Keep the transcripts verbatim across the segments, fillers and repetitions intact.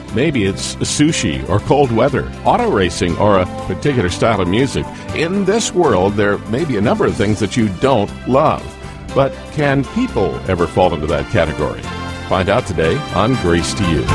Maybe it's sushi or cold weather, auto racing, or a particular style of music. In this world, there may be a number of things that you don't love. But can people ever fall into that category? Find out today on Grace to You.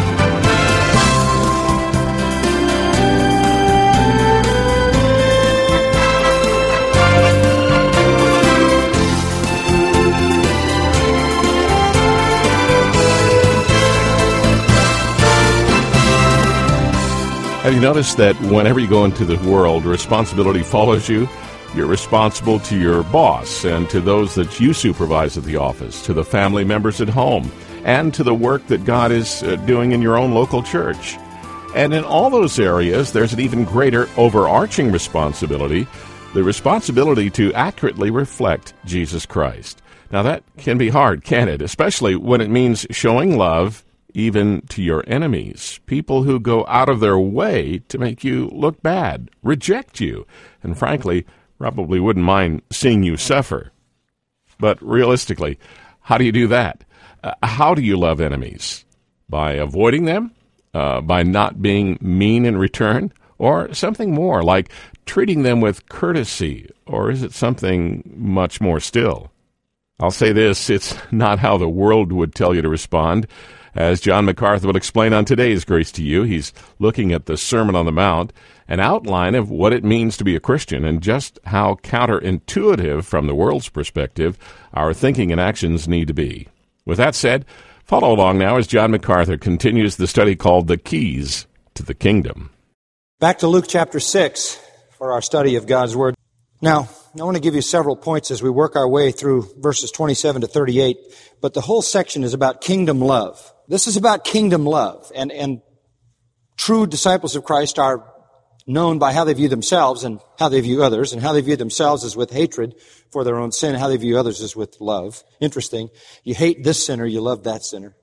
Have you noticed that whenever you go into the world, responsibility follows you? You're responsible to your boss and to those that you supervise at the office, to the family members at home, and to the work that God is uh, doing in your own local church. And in all those areas, there's an even greater overarching responsibility, the responsibility to accurately reflect Jesus Christ. Now that can be hard, can't it? Especially when it means showing love even to your enemies, people who go out of their way to make you look bad, reject you, and frankly, probably wouldn't mind seeing you suffer. But realistically, how do you do that? Uh, how do you love enemies? By avoiding them? Uh, by not being mean in return? Or something more, like treating them with courtesy? Or is it something much more still? I'll say this, it's not how the world would tell you to respond. As John MacArthur will explain on today's Grace to You, he's looking at the Sermon on the Mount, an outline of what it means to be a Christian and just how counterintuitive from the world's perspective our thinking and actions need to be. With that said, follow along now as John MacArthur continues the study called The Keys to the Kingdom. Back to Luke chapter six for our study of God's Word. Now, I want to give you several points as we work our way through verses twenty-seven to thirty-eight, but the whole section is about kingdom love. This is about kingdom love, and, and true disciples of Christ are known by how they view themselves and how they view others, and how they view themselves is with hatred for their own sin, how they view others is with love. Interesting. You hate this sinner, you love that sinner.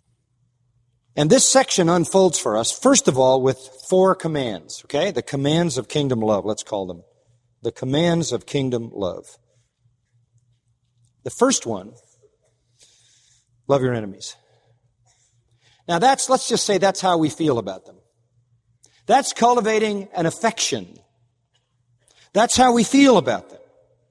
And this section unfolds for us, first of all, with four commands, okay? The commands of kingdom love, let's call them. The commands of kingdom love. The first one, love your enemies. Now that's, let's just say that's how we feel about them. That's cultivating an affection. That's how we feel about them.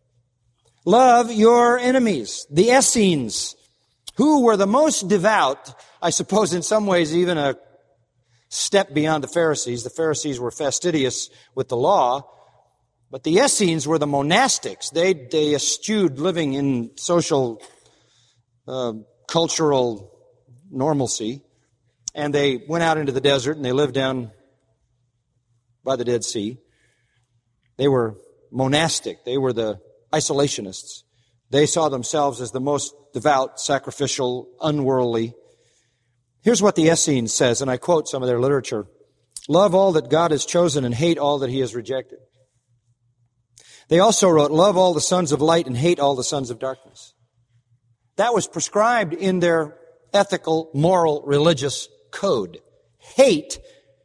Love your enemies, the Essenes, who were the most devout, I suppose in some ways even a step beyond the Pharisees. The Pharisees were fastidious with the law, but the Essenes were the monastics. They, they eschewed living in social, uh, cultural normalcy. And they went out into the desert and they lived down by the Dead Sea. They were monastic. They were the isolationists. They saw themselves as the most devout, sacrificial, unworldly. Here's what the Essenes says, and I quote some of their literature. Love all that God has chosen and hate all that he has rejected. They also wrote, love all the sons of light and hate all the sons of darkness. That was prescribed in their ethical, moral, religious code. Hate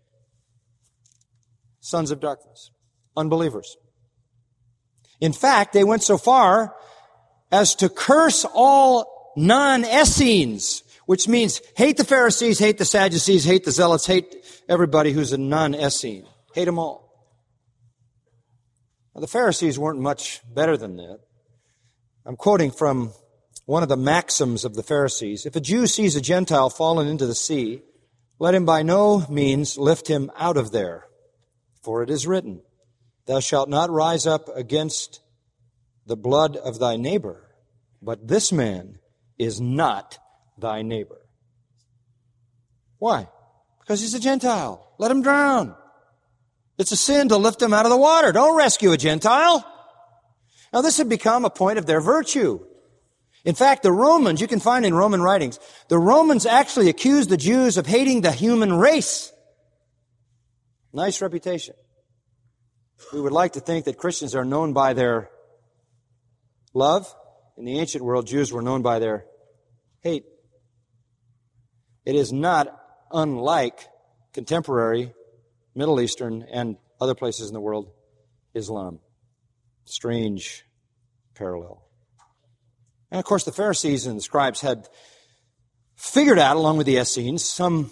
sons of darkness, unbelievers. In fact, they went so far as to curse all non-Essenes, which means hate the Pharisees, hate the Sadducees, hate the Zealots, hate everybody who's a non-Essene. Hate them all. Now, the Pharisees weren't much better than that. I'm quoting from one of the maxims of the Pharisees. If a Jew sees a Gentile fallen into the sea, let him by no means lift him out of there. For it is written, thou shalt not rise up against the blood of thy neighbor, but this man is not thy neighbor. Why? Because he's a Gentile. Let him drown. It's a sin to lift him out of the water. Don't rescue a Gentile. Now, this had become a point of their virtue. In fact, the Romans, you can find in Roman writings, the Romans actually accused the Jews of hating the human race. Nice reputation. We would like to think that Christians are known by their love. In the ancient world, Jews were known by their hate. It is not unlike contemporary Middle Eastern and other places in the world, Islam. Strange parallel. And of course, the Pharisees and the scribes had figured out, along with the Essenes, some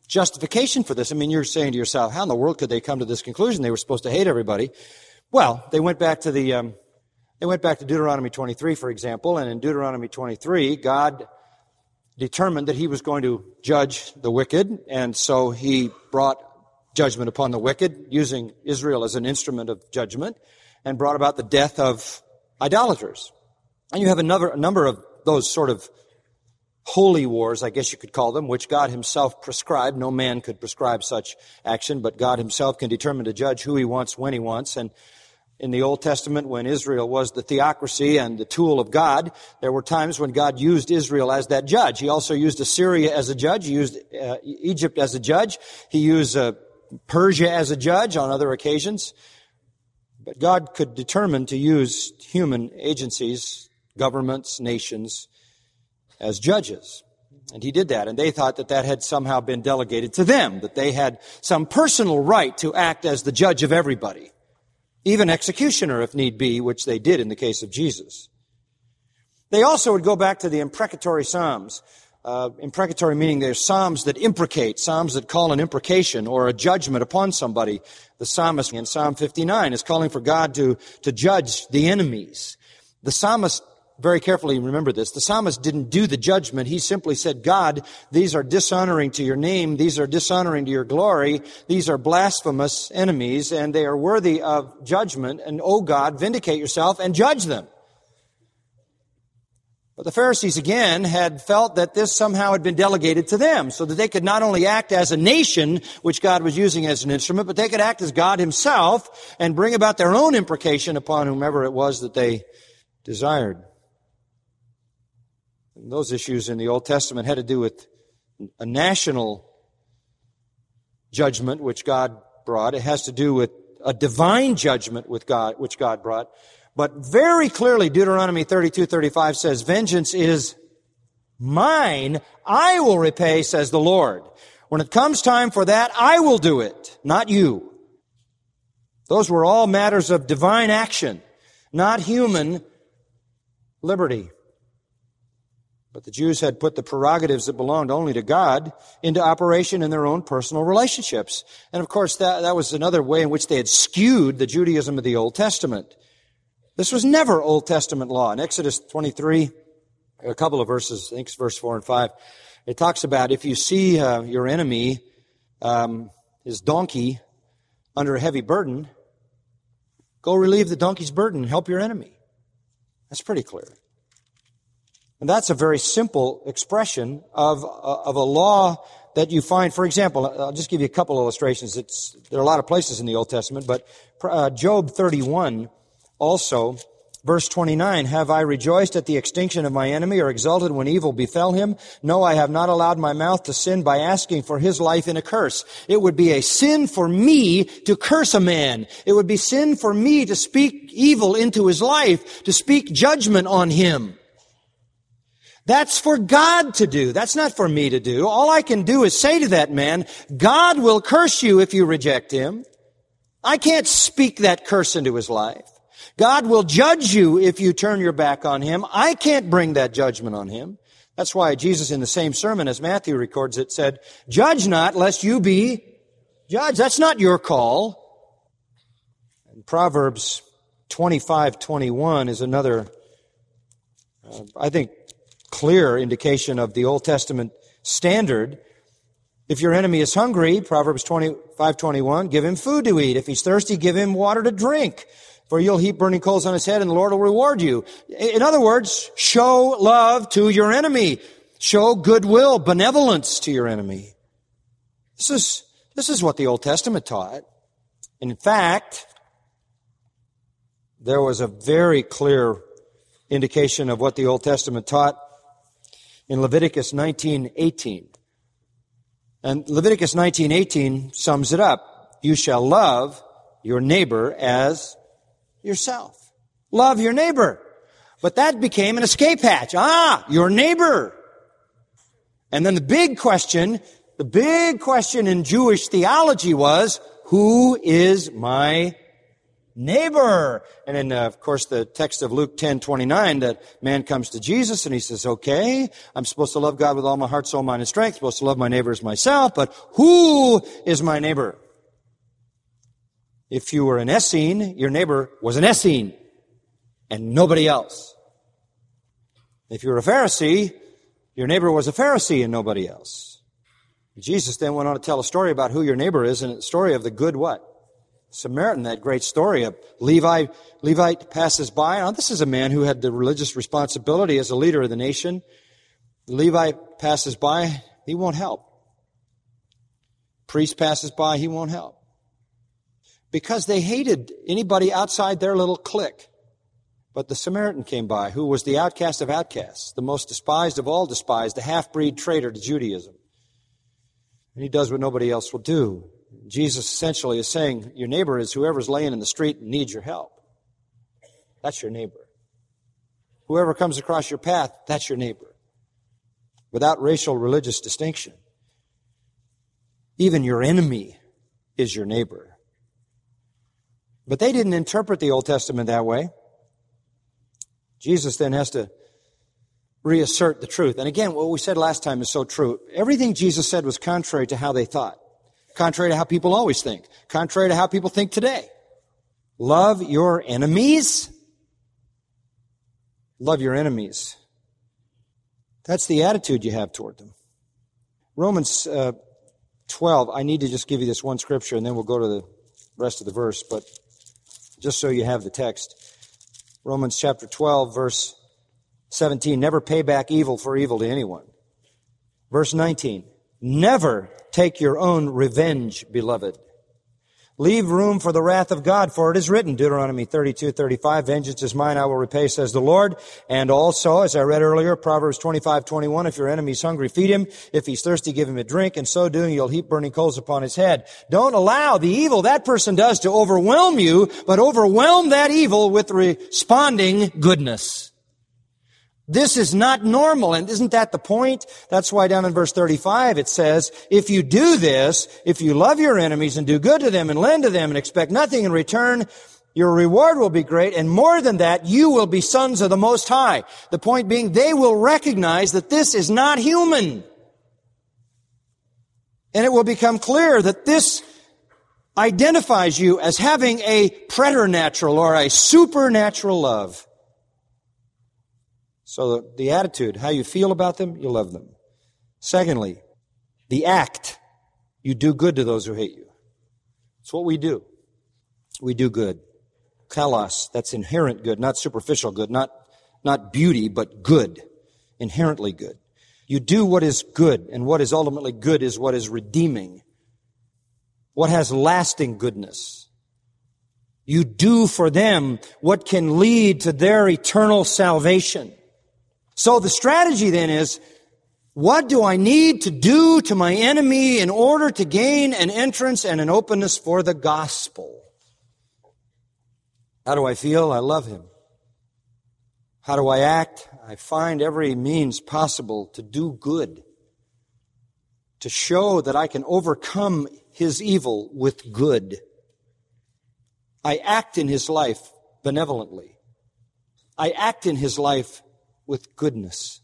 justification for this. I mean, you're saying to yourself, how in the world could they come to this conclusion? They were supposed to hate everybody. Well, they went back to the, um, they went back to Deuteronomy twenty-three, for example, and in Deuteronomy twenty-three, God determined that he was going to judge the wicked, and so he brought judgment upon the wicked, using Israel as an instrument of judgment, and brought about the death of idolaters. And you have another, a number of those sort of holy wars, I guess you could call them, which God himself prescribed. No man could prescribe such action, but God himself can determine to judge who he wants, when he wants. And in the Old Testament, when Israel was the theocracy and the tool of God, there were times when God used Israel as that judge. He also used Assyria as a judge. He used uh, Egypt as a judge. He used uh, Persia as a judge on other occasions. But God could determine to use human agencies, governments, nations, as judges. And he did that. And they thought that that had somehow been delegated to them, that they had some personal right to act as the judge of everybody, even executioner if need be, which they did in the case of Jesus. They also would go back to the imprecatory Psalms. Uh, imprecatory meaning they're psalms that imprecate, psalms that call an imprecation or a judgment upon somebody. The psalmist in Psalm fifty-nine is calling for God to, to judge the enemies. The psalmist, very carefully remember this, the psalmist didn't do the judgment. He simply said, God, these are dishonoring to your name, these are dishonoring to your glory, these are blasphemous enemies, and they are worthy of judgment, and O God, vindicate yourself and judge them. But the Pharisees, again, had felt that this somehow had been delegated to them, so that they could not only act as a nation, which God was using as an instrument, but they could act as God himself and bring about their own imprecation upon whomever it was that they desired. And those issues in the Old Testament had to do with a national judgment which God brought. It has to do with a divine judgment with God, which God brought. But very clearly, Deuteronomy thirty-two thirty-five says, vengeance is mine, I will repay, says the Lord. When it comes time for that, I will do it, not you. Those were all matters of divine action, not human liberty. But the Jews had put the prerogatives that belonged only to God into operation in their own personal relationships. And of course, that, that was another way in which they had skewed the Judaism of the Old Testament. This was never Old Testament law. In Exodus twenty-three, a couple of verses, I think it's verse four and five, it talks about if you see uh, your enemy, um, his donkey, under a heavy burden, go relieve the donkey's burden and help your enemy. That's pretty clear. And that's a very simple expression of, of a law that you find. For example, I'll just give you a couple illustrations. It's, there are a lot of places in the Old Testament, but uh, Job thirty-one also, verse twenty-nine, have I rejoiced at the extinction of my enemy or exulted when evil befell him? No, I have not allowed my mouth to sin by asking for his life in a curse. It would be a sin for me to curse a man. It would be sin for me to speak evil into his life, to speak judgment on him. That's for God to do. That's not for me to do. All I can do is say to that man, God will curse you if you reject him. I can't speak that curse into his life. God will judge you if you turn your back on him. I can't bring that judgment on him. That's why Jesus, in the same sermon as Matthew records it, said, judge not lest you be judged. That's not your call. And Proverbs twenty-five twenty-one is another, uh, I think, clear indication of the Old Testament standard. If your enemy is hungry, Proverbs twenty-five twenty-one, give him food to eat. If he's thirsty, give him water to drink. For you'll heap burning coals on his head, and the Lord will reward you. In other words, show love to your enemy. Show goodwill, benevolence to your enemy. This is, this is what the Old Testament taught. In fact, there was a very clear indication of what the Old Testament taught in Leviticus nineteen eighteen. And Leviticus nineteen eighteen sums it up. You shall love your neighbor as yourself. Love your neighbor. But that became an escape hatch. Ah, your neighbor. And then the big question, the big question in Jewish theology was, who is my neighbor. And then, uh, of course, the text of Luke ten twenty-nine, that man comes to Jesus and he says, okay, I'm supposed to love God with all my heart, soul, mind, and strength. I'm supposed to love my neighbor as myself, but who is my neighbor? If you were an Essene, your neighbor was an Essene and nobody else. If you were a Pharisee, your neighbor was a Pharisee and nobody else. Jesus then went on to tell a story about who your neighbor is, and a story of the good what? Samaritan, that great story of Levi. Levite passes by. Now, this is a man who had the religious responsibility as a leader of the nation. Levi passes by, he won't help. Priest passes by, he won't help. Because they hated anybody outside their little clique. But the Samaritan came by, who was the outcast of outcasts, the most despised of all despised, the half-breed traitor to Judaism. And he does what nobody else will do. Jesus essentially is saying, your neighbor is whoever's laying in the street and needs your help. That's your neighbor. Whoever comes across your path, that's your neighbor. Without racial, religious distinction. Even your enemy is your neighbor. But they didn't interpret the Old Testament that way. Jesus then has to reassert the truth. And again, what we said last time is so true. Everything Jesus said was contrary to how they thought. Contrary to how people always think. Contrary to how people think today. Love your enemies. Love your enemies. That's the attitude you have toward them. Romans uh, twelve, I need to just give you this one scripture and then we'll go to the rest of the verse, but just so you have the text. Romans chapter twelve, verse seventeen, never pay back evil for evil to anyone. Verse nineteen, never take your own revenge, beloved. Leave room for the wrath of God, for it is written, Deuteronomy thirty-two thirty-five, vengeance is mine, I will repay, says the Lord. And also, as I read earlier, Proverbs twenty-five twenty-one, if your enemy is hungry, feed him. If he's thirsty, give him a drink. And so doing, you'll heap burning coals upon his head. Don't allow the evil that person does to overwhelm you, but overwhelm that evil with responding goodness. This is not normal, and isn't that the point? That's why down in verse thirty-five it says, if you do this, if you love your enemies and do good to them and lend to them and expect nothing in return, your reward will be great, and more than that, you will be sons of the Most High. The point being, they will recognize that this is not human. And it will become clear that this identifies you as having a preternatural or a supernatural love. So the, the attitude, how you feel about them, you love them. Secondly, the act, you do good to those who hate you. It's what we do. We do good. Kalos, that's inherent good, not superficial good, not, not beauty, but good, inherently good. You do what is good, and what is ultimately good is what is redeeming, what has lasting goodness. You do for them what can lead to their eternal salvation. So the strategy then is, what do I need to do to my enemy in order to gain an entrance and an openness for the gospel? How do I feel? I love him. How do I act? I find every means possible to do good, to show that I can overcome his evil with good. I act in his life benevolently. I act in his life with goodness.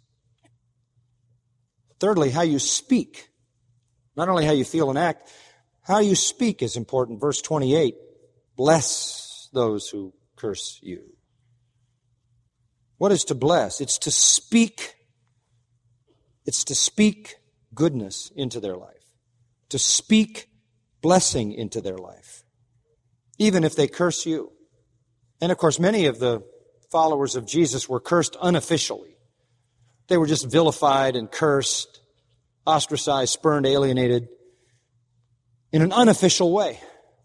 Thirdly, how you speak. Not only how you feel and act, how you speak is important. Verse twenty-eight, bless those who curse you. What is to bless? It's to speak. It's to speak goodness into their life. To speak blessing into their life. Even if they curse you. And of course, many of the followers of Jesus were cursed unofficially. They were just vilified and cursed, ostracized, spurned, alienated in an unofficial way.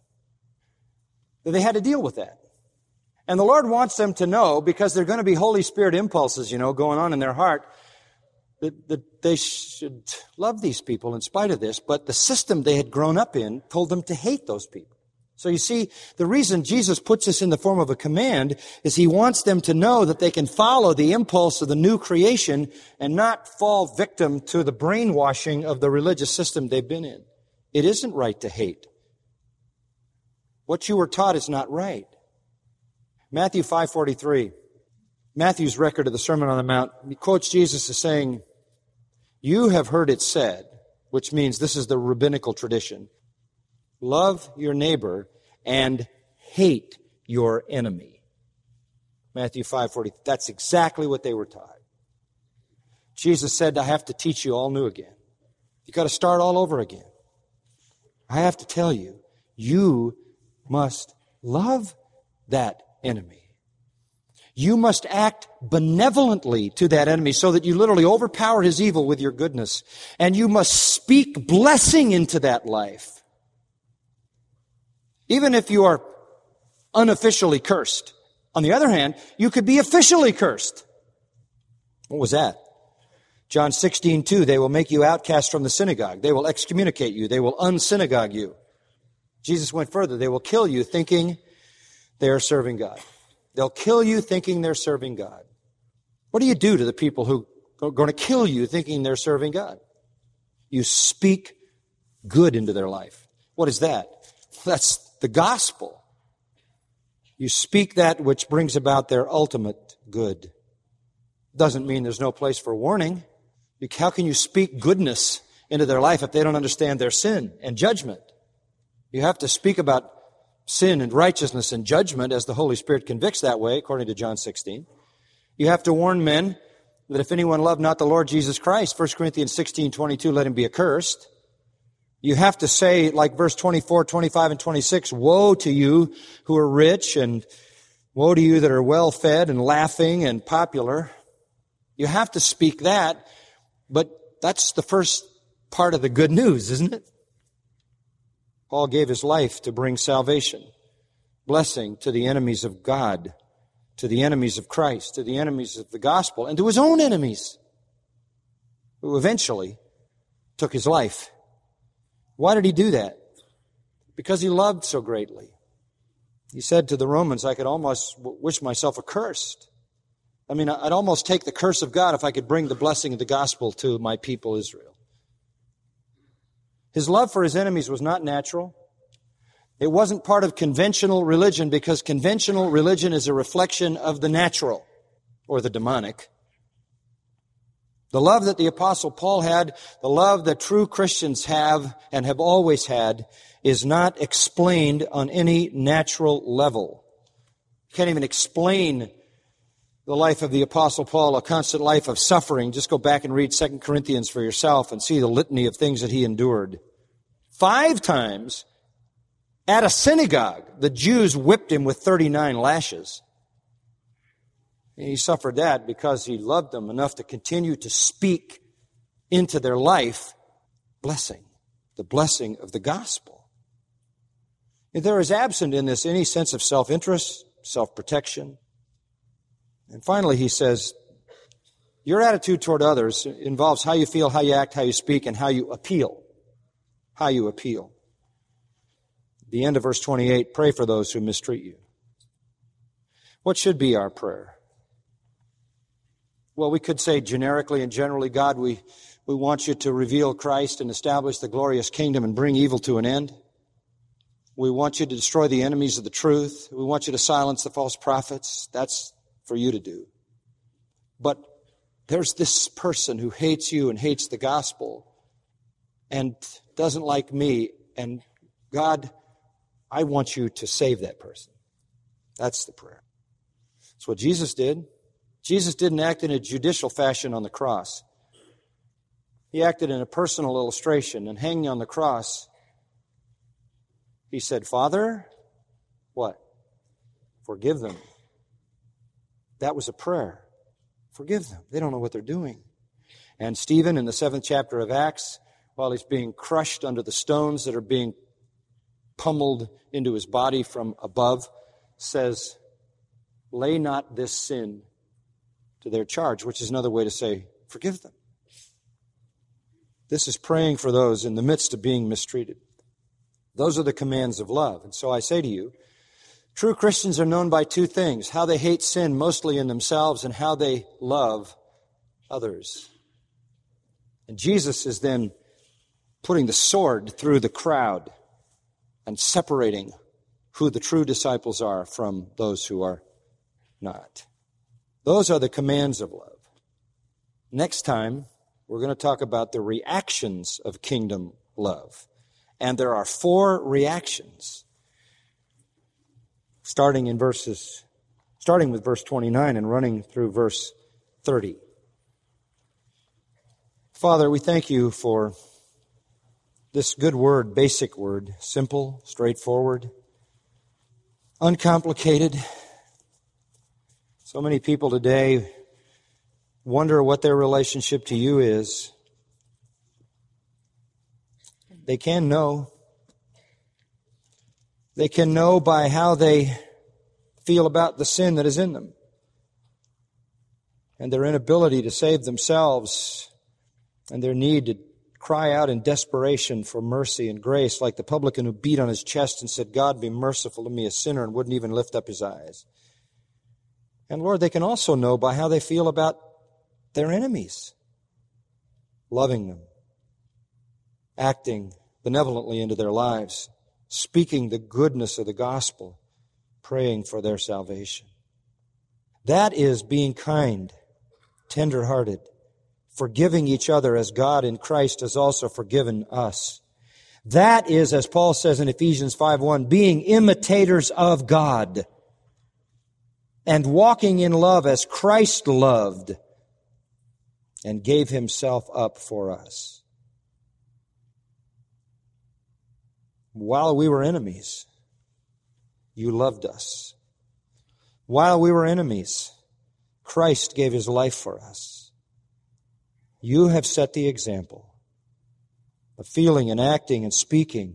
They had to deal with that. And the Lord wants them to know, because there are going to be Holy Spirit impulses, you know, going on in their heart, that, that they should love these people in spite of this, but the system they had grown up in told them to hate those people. So you see, the reason Jesus puts this in the form of a command is he wants them to know that they can follow the impulse of the new creation and not fall victim to the brainwashing of the religious system they've been in. It isn't right to hate. What you were taught is not right. Matthew five forty-three. Matthew's record of the Sermon on the Mount, he quotes Jesus as saying, "You have heard it said," which means this is the rabbinical tradition, "love your neighbor and hate your enemy." Matthew five forty. That's exactly what they were taught. Jesus said, "I have to teach you all new again. You've got to start all over again. I have to tell you, you must love that enemy. You must act benevolently to that enemy so that you literally overpower his evil with your goodness. And you must speak blessing into that life. Even if you are unofficially cursed. On the other hand, you could be officially cursed. What was that? John sixteen two, they will make you outcast from the synagogue. They will excommunicate you. They will unsynagogue you. Jesus went further. They will kill you thinking they are serving God. They'll kill you thinking they're serving God. What do you do to the people who are going to kill you thinking they're serving God? You speak good into their life. What is that? That's the gospel. You speak that which brings about their ultimate good. Doesn't mean there's no place for warning. How can you speak goodness into their life if they don't understand their sin and judgment? You have to speak about sin and righteousness and judgment as the Holy Spirit convicts that way, according to John sixteen. You have to warn men that if anyone love not the Lord Jesus Christ, First Corinthians sixteen twenty-two, let him be accursed. You have to say, like verse twenty-four, twenty-five, and twenty-six, woe to you who are rich, and woe to you that are well-fed and laughing and popular. You have to speak that, but that's the first part of the good news, isn't it? Paul gave his life to bring salvation, blessing to the enemies of God, to the enemies of Christ, to the enemies of the gospel, and to his own enemies, who eventually took his life. Why did he do that? Because he loved so greatly. He said to the Romans, I could almost wish myself accursed. I mean, I'd almost take the curse of God if I could bring the blessing of the gospel to my people Israel. His love for his enemies was not natural. It wasn't part of conventional religion, because conventional religion is a reflection of the natural or the demonic. The love that the Apostle Paul had, the love that true Christians have and have always had, is not explained on any natural level. You can't even explain the life of the Apostle Paul, a constant life of suffering. Just go back and read Second Corinthians for yourself and see the litany of things that he endured. Five times at a synagogue, the Jews whipped him with thirty-nine lashes. And he suffered that because he loved them enough to continue to speak into their life blessing, the blessing of the gospel. If there is absent in this any sense of self-interest, self-protection. And finally, he says, your attitude toward others involves how you feel, how you act, how you speak, and how you appeal. How you appeal. The end of verse twenty-eight, pray for those who mistreat you. What should be our prayer? Well, we could say generically and generally, God, we, we want you to reveal Christ and establish the glorious kingdom and bring evil to an end. We want you to destroy the enemies of the truth. We want you to silence the false prophets. That's for you to do. But there's this person who hates you and hates the gospel and doesn't like me. And God, I want you to save that person. That's the prayer. That's what Jesus did. Jesus didn't act in a judicial fashion on the cross. He acted in a personal illustration, and hanging on the cross, he said, Father, what? Forgive them. That was a prayer. Forgive them. They don't know what they're doing. And Stephen, in the seventh chapter of Acts, while he's being crushed under the stones that are being pummeled into his body from above, says, lay not this sin to their charge, which is another way to say, forgive them. This is praying for those in the midst of being mistreated. Those are the commands of love. And so I say to you, true Christians are known by two things, how they hate sin mostly in themselves and how they love others. And Jesus is then putting the sword through the crowd and separating who the true disciples are from those who are not. Those are the commands of love. Next time, we're going to talk about the reactions of kingdom love. And there are four reactions, starting in verses, starting with verse twenty-nine and running through verse thirty. Father, we thank you for this good word, basic word, simple, straightforward, uncomplicated. So many people today wonder what their relationship to you is. They can know. They can know by how they feel about the sin that is in them and their inability to save themselves and their need to cry out in desperation for mercy and grace, like the publican who beat on his chest and said, God, be merciful to me, a sinner, and wouldn't even lift up his eyes. And Lord, they can also know by how they feel about their enemies, loving them, acting benevolently into their lives, speaking the goodness of the gospel, praying for their salvation. That is being kind, tender-hearted, forgiving each other as God in Christ has also forgiven us. That is, as Paul says in Ephesians five one, being imitators of God and walking in love as Christ loved and gave himself up for us. While we were enemies, you loved us. While we were enemies, Christ gave his life for us. You have set the example of feeling and acting and speaking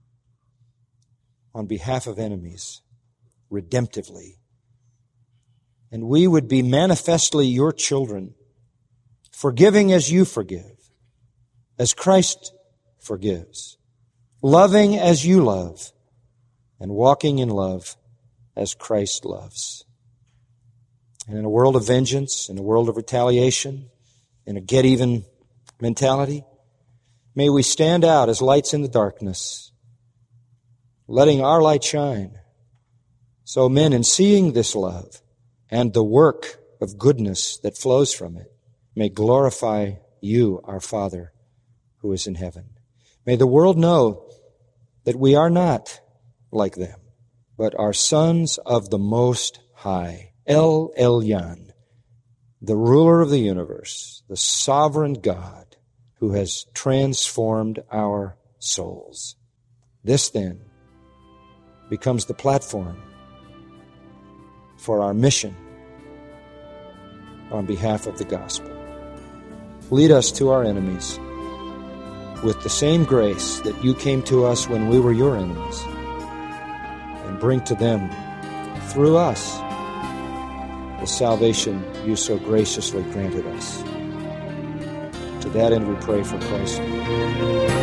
on behalf of enemies redemptively. And we would be manifestly your children, forgiving as you forgive, as Christ forgives, loving as you love, and walking in love as Christ loves. And in a world of vengeance, in a world of retaliation, in a get-even mentality, may we stand out as lights in the darkness, letting our light shine, so men, in seeing this love and the work of goodness that flows from it, may glorify you, our Father, who is in heaven. May the world know that we are not like them, but are sons of the Most High, El Elyon, the ruler of the universe, the sovereign God who has transformed our souls. This, then, becomes the platform for our mission on behalf of the gospel. Lead us to our enemies with the same grace that you came to us when we were your enemies, and bring to them, through us, the salvation you so graciously granted us. To that end we pray for Christ's sake.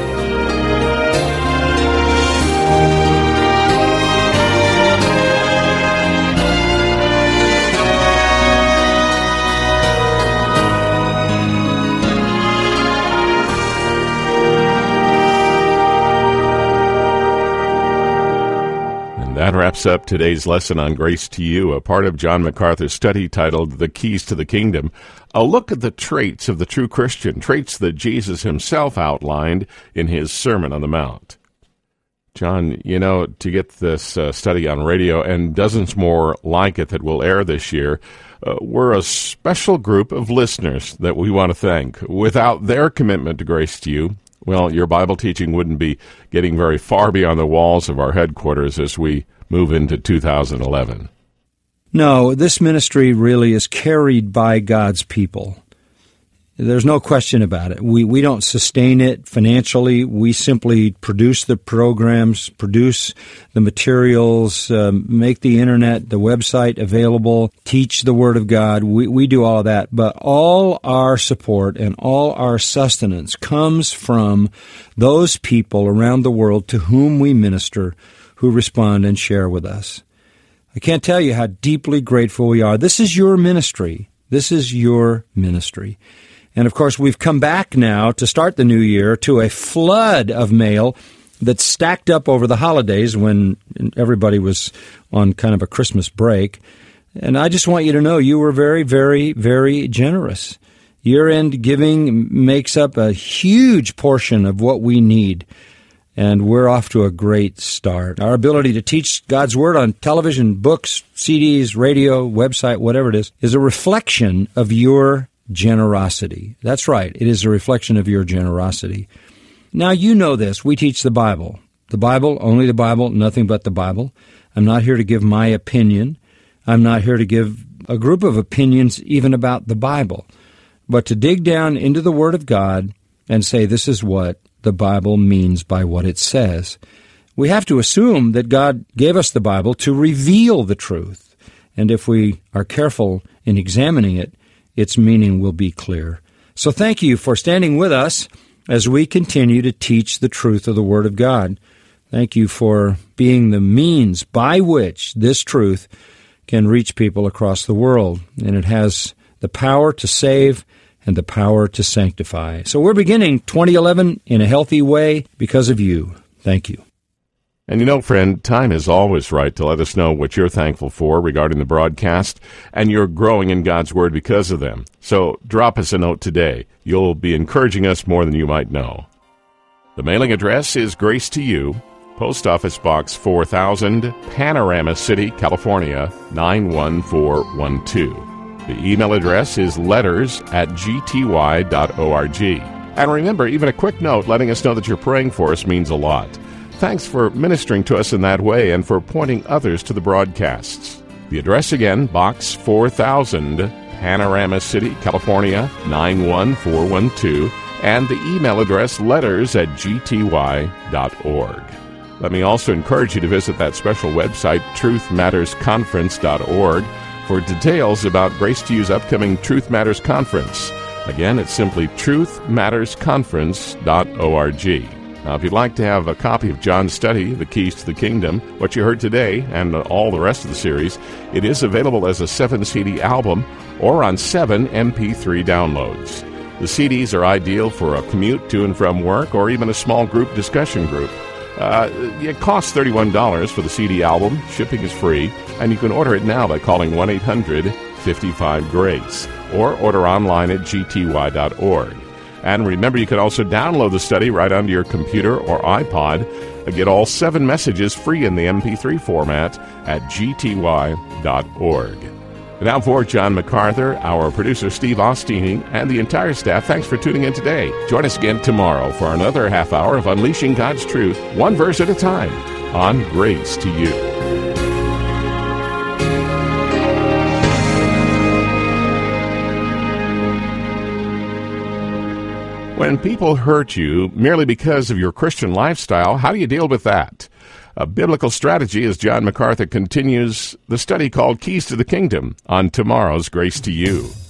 That wraps up today's lesson on Grace to You, a part of John MacArthur's study titled The Keys to the Kingdom. A look at the traits of the true Christian, traits that Jesus himself outlined in his Sermon on the Mount. John, you know, to get this uh, study on radio and dozens more like it that will air this year, uh, we're a special group of listeners that we want to thank. Without their commitment to Grace to You, well, your Bible teaching wouldn't be getting very far beyond the walls of our headquarters as we move into two thousand eleven. No, this ministry really is carried by God's people. There's no question about it. We we don't sustain it financially. We simply produce the programs, produce the materials, um, make the internet, the website available, teach the Word of God. We, we do all of that. But all our support and all our sustenance comes from those people around the world to whom we minister, who respond and share with us. I can't tell you how deeply grateful we are. This is your ministry. This is your ministry. And, of course, we've come back now to start the new year to a flood of mail that's stacked up over the holidays when everybody was on kind of a Christmas break. And I just want you to know you were very, very, very generous. Year-end giving makes up a huge portion of what we need, and we're off to a great start. Our ability to teach God's Word on television, books, C Ds, radio, website, whatever it is, is a reflection of your generosity. That's right. It is a reflection of your generosity. Now, you know this. We teach the Bible. The Bible, only the Bible, nothing but the Bible. I'm not here to give my opinion. I'm not here to give a group of opinions even about the Bible, but to dig down into the Word of God and say this is what the Bible means by what it says. We have to assume that God gave us the Bible to reveal the truth, and if we are careful in examining it, its meaning will be clear. So thank you for standing with us as we continue to teach the truth of the Word of God. Thank you for being the means by which this truth can reach people across the world, and it has the power to save and the power to sanctify. So we're beginning twenty eleven in a healthy way because of you. Thank you. And you know, friend, time is always right to let us know what you're thankful for regarding the broadcast, and you're growing in God's Word because of them. So drop us a note today. You'll be encouraging us more than you might know. The mailing address is Grace to You, Post Office Box four thousand, Panorama City, California, nine one four one two. The email address is letters at g t y dot org. And remember, even a quick note letting us know that you're praying for us means a lot. Thanks for ministering to us in that way and for pointing others to the broadcasts. The address again, Box four thousand, Panorama City, California, nine one four one two, and the email address letters at g t y dot org. Let me also encourage you to visit that special website, truth matters conference dot org, for details about Grace to You's upcoming Truth Matters Conference. Again, it's simply truth matters conference dot org. Now, if you'd like to have a copy of John's study, The Keys to the Kingdom, what you heard today, and all the rest of the series, it is available as a seven C D album or on seven M P three downloads. The C Ds are ideal for a commute to and from work or even a small group discussion group. Uh, it costs thirty-one dollars for the C D album. Shipping is free, and you can order it now by calling one eight hundred fifty-five GRACE or order online at g t y dot org. And remember, you can also download the study right onto your computer or iPod and get all seven messages free in the M P three format at g t y dot org. Now for John MacArthur, our producer Steve Ostini, and the entire staff, thanks for tuning in today. Join us again tomorrow for another half hour of Unleashing God's Truth, one verse at a time, on Grace to You. When people hurt you merely because of your Christian lifestyle, how do you deal with that? A biblical strategy as John MacArthur continues the study called Keys to the Kingdom on tomorrow's Grace to You.